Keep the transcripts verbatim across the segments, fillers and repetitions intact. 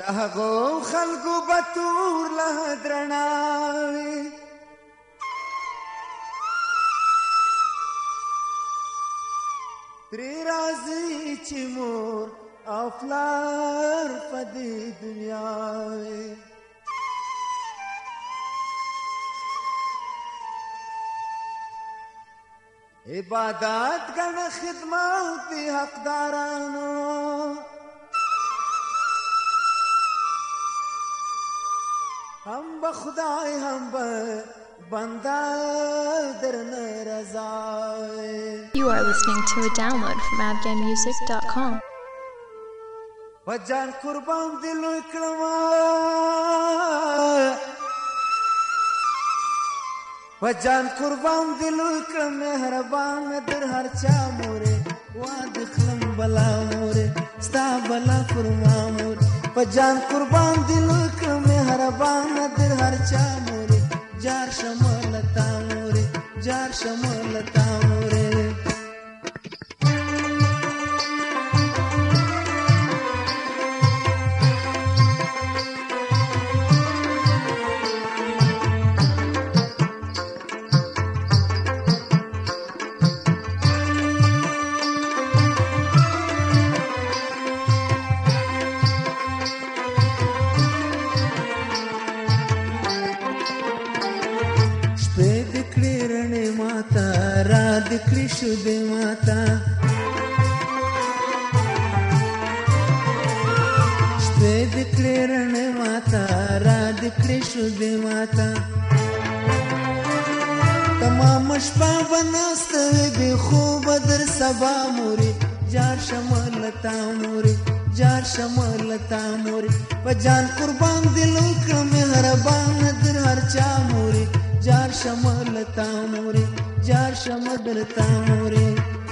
هغو خلقو بطور له درناوي پری راځي چې مور او پلار په دې دنیا وي عبادت ګڼه خدمت د حقدارانو هم به خدای هم به بنده درنه رضا. You are listening to a download from afghan music dot com. وجان قربان دی لوی کړما وجان قربان دی لوی کړم مهربان در هر چا مورې واد خلم بلا مورې ستا بلا فرما مورې وجان قربان دی لوی کړم مهربان در هر چا مورې جار شمال تا مورې جار شمال تا مورې شو دې ماتا شپې دې کړې رڼې ماتا را دې کړې شو دې ماتا تمام شپه بناسته بې خوب در سبا مورې جار شمال تا مورې جار شمال تا مورې په جان قربان دې لوی کړم مهربان در هر چا مورې جار شمال تا مورې جار شمدر تامورے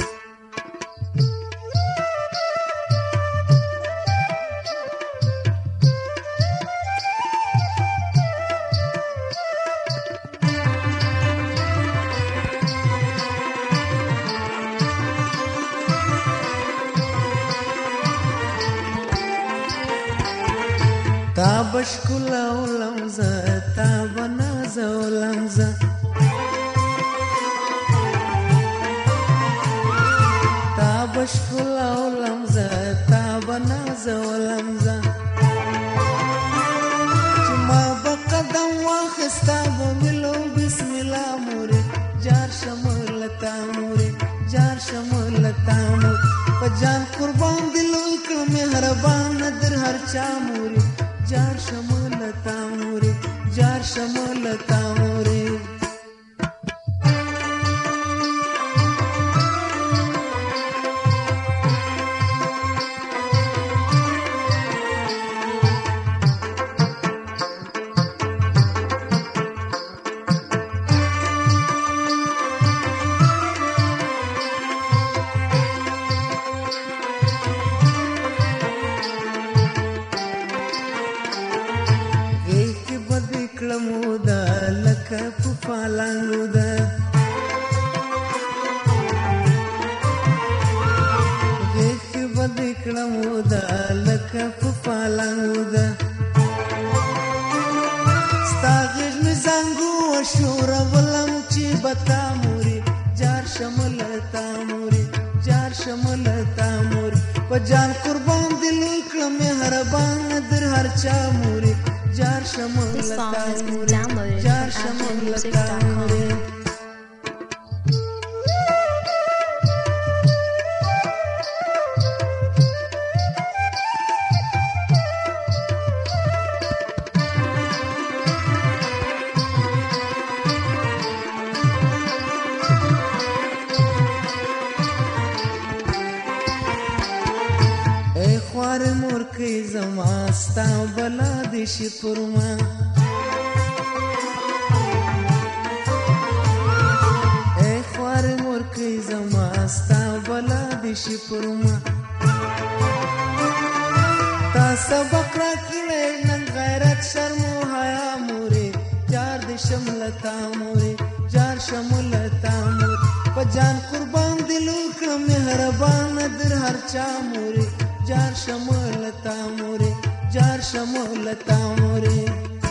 تابشکلا ولمزه تابنازه ولمزه بشکل او لمزه تا بنازه و لمزه چې ما به قدم واخستا به ملو بسم الله مورې جار شمال تا مورې جار شمال تا مورې په جان قربان دې لوی کړم مهربان در هر چا مورې جار شمال تا مورې جار شمال تا مورې جان قربان دل کړم مهربان در هر چا مورې جار شمال تا مورې جار شمال تا مورې زماستا بلا دیشی پرما اے خوار مورکی زماستا بلا دیشی پرما تا سبق را کړې نن غیرت شرم و حیا مورې جار دې شملتا مورې جار شملتا مورې په جان قربان دې لوی کړم مهربان در هر چا مورې جار شمال تا مورې جار شمولتا موري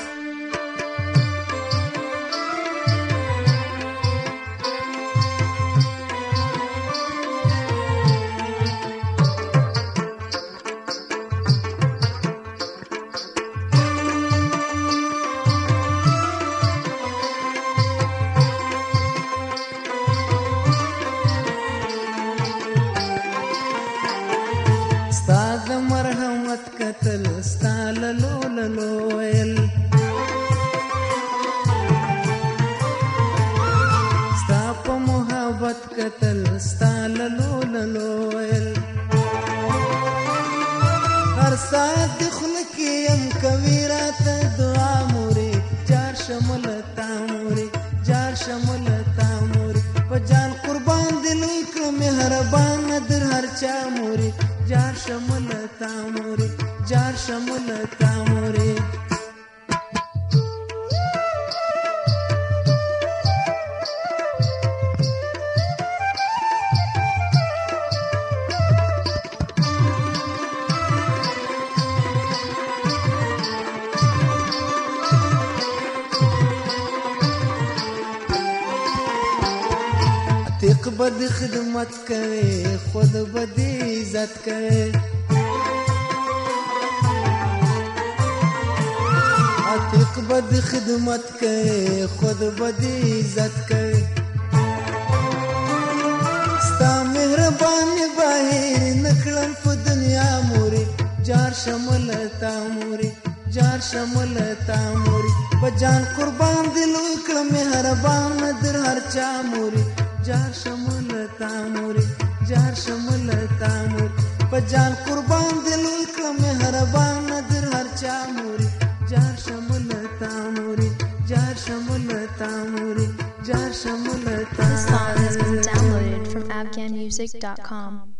ستا د مرحمت کتل ستا للو للو ویل ستا په محبت کتل ستا للو للو ویل هر ساعت د خوله کې یم کوي راته دعا مورې جار شمولتا مورې جار شمولتا مورې په جان قربان دې لوی کړه مهربانه در هر چا مورې جار شمولتا موري جار شمولتا موري عتیق بد خدمت کوي خود بد عزت کوي عتیق بد خدمت کوي خود بد عزت کوي ستا مهرباني بهر نکړم په دنیا موري جار شمولتا موري جار شمولتا موري په جان قربان دې لوی کړه مهربان در هر چا موري جار شمولتا موري جار شمولتا موري په جان قربان دې لوی کړه مهربان در هر چا موري جار شمولتا موري جار شمولتا موري جار شمولتا This song has been downloaded from afghan music dot com.